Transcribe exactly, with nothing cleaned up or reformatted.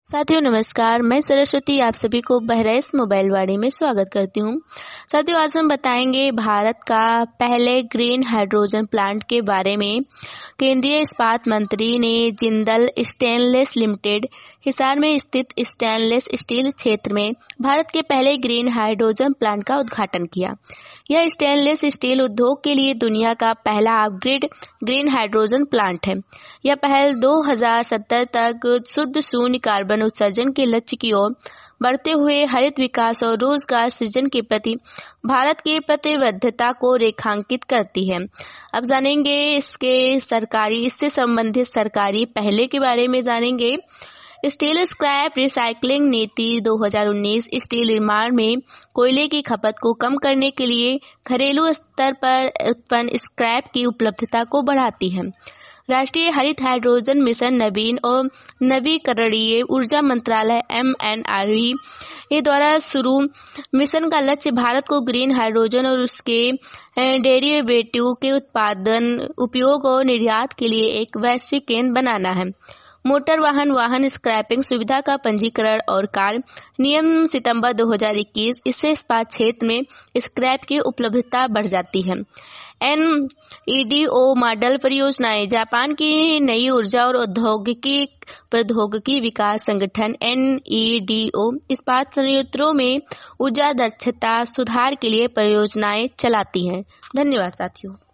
साथियों नमस्कार, मैं सरस्वती आप सभी को बहरैस मोबाइल वाणी में स्वागत करती हूँ। साथियों आज हम बताएंगे भारत का पहले ग्रीन हाइड्रोजन प्लांट के बारे में। केंद्रीय इस्पात मंत्री ने जिंदल स्टेनलेस लिमिटेड हिसार में स्थित स्टेनलेस स्टील क्षेत्र में भारत के पहले ग्रीन हाइड्रोजन प्लांट का उद्घाटन किया। यह स्टेनलेस स्टील उद्योग के लिए दुनिया का पहला अपग्रेड ग्रीन हाइड्रोजन प्लांट है। यह पहल दो हज़ार सत्तर तक शुद्ध शून्य कार्बन उत्सर्जन के लक्ष्य की ओर बढ़ते हुए हरित विकास और रोजगार सृजन के प्रति भारत की प्रतिबद्धता को रेखांकित करती है। अब जानेंगे इसके सरकारी इससे संबंधित सरकारी पहले के बारे में जानेंगे। स्टील स्क्रैप रिसाइकलिंग नीति दो हज़ार उन्नीस स्टील निर्माण में कोयले की खपत को कम करने के लिए घरेलू स्तर पर उत्पन्न स्क्रैप की उपलब्धता को बढ़ाती है। राष्ट्रीय हरित हाइड्रोजन मिशन नवीन और नवीकरणीय ऊर्जा मंत्रालय एम एन आर ई द्वारा शुरू मिशन का लक्ष्य भारत को ग्रीन हाइड्रोजन और उसके डेरिवेटिव के उत्पादन, उपयोग और निर्यात के लिए एक वैश्विक केंद्र बनाना है। मोटर वाहन वाहन स्क्रैपिंग सुविधा का पंजीकरण और कार्य नियम सितंबर दो हज़ार इक्कीस इससे इस्पात क्षेत्र में स्क्रैप की उपलब्धता बढ़ जाती है। N E D O model परियोजनाएं जापान की नई ऊर्जा और औद्योगिकी प्रौद्योगिकी विकास संगठन एन ई डी ओ इस्पात संयंत्रों में ऊर्जा दक्षता सुधार के लिए परियोजनाएं चलाती हैं। धन्यवाद साथियों।